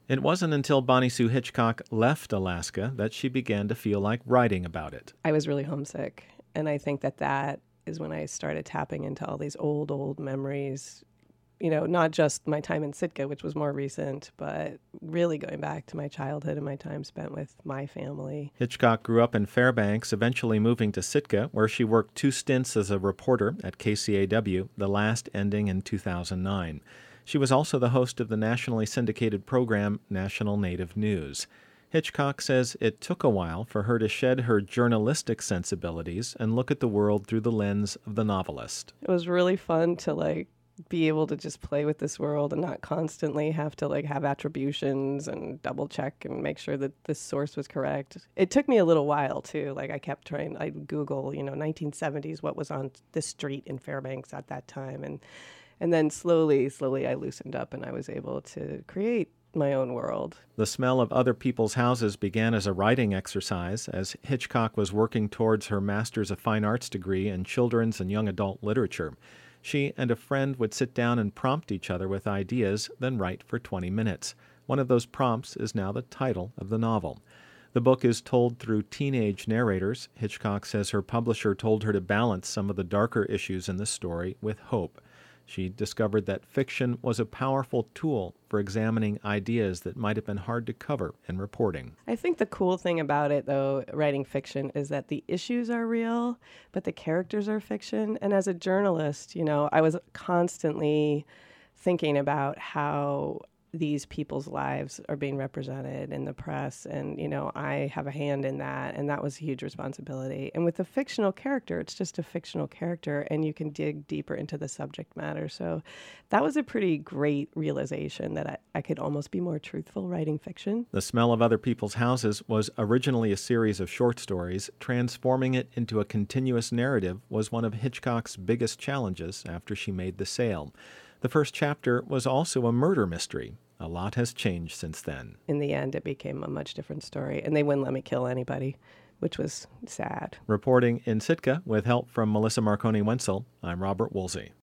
It wasn't until Bonnie Sue Hitchcock left Alaska that she began to feel like writing about it. I was really homesick, and I think that is when I started tapping into all these old memories. Not just my time in Sitka, which was more recent, but really going back to my childhood and my time spent with my family. Hitchcock grew up in Fairbanks, eventually moving to Sitka, where she worked 2 stints as a reporter at KCAW, the last ending in 2009. She was also the host of the nationally syndicated program National Native News. Hitchcock says it took a while for her to shed her journalistic sensibilities and look at the world through the lens of the novelist. It was really fun to be able to just play with this world and not constantly have to have attributions and double check and make sure that this source was correct. It took me a little while too. I kept trying, I'd Google, 1970s, what was on this street in Fairbanks at that time. And then slowly I loosened up and I was able to create my own world. The smell of other people's houses began as a writing exercise as Hitchcock was working towards her Master's of Fine Arts degree in children's and young adult literature. She and a friend would sit down and prompt each other with ideas, then write for 20 minutes. One of those prompts is now the title of the novel. The book is told through teenage narrators. Hitchcock says her publisher told her to balance some of the darker issues in the story with hope. She discovered that fiction was a powerful tool for examining ideas that might have been hard to cover in reporting. I think the cool thing about it, though, writing fiction, is that the issues are real, but the characters are fiction. And as a journalist, I was constantly thinking about how these people's lives are being represented in the press. And, I have a hand in that. And that was a huge responsibility. And with a fictional character, it's just a fictional character and you can dig deeper into the subject matter. So that was a pretty great realization that I could almost be more truthful writing fiction. The Smell of Other People's Houses was originally a series of short stories. Transforming it into a continuous narrative was one of Hitchcock's biggest challenges after she made the sale. The first chapter was also a murder mystery. A lot has changed since then. In the end, it became a much different story, and they wouldn't let me kill anybody, which was sad. Reporting in Sitka with help from Melissa Marconi Wenzel, I'm Robert Woolsey.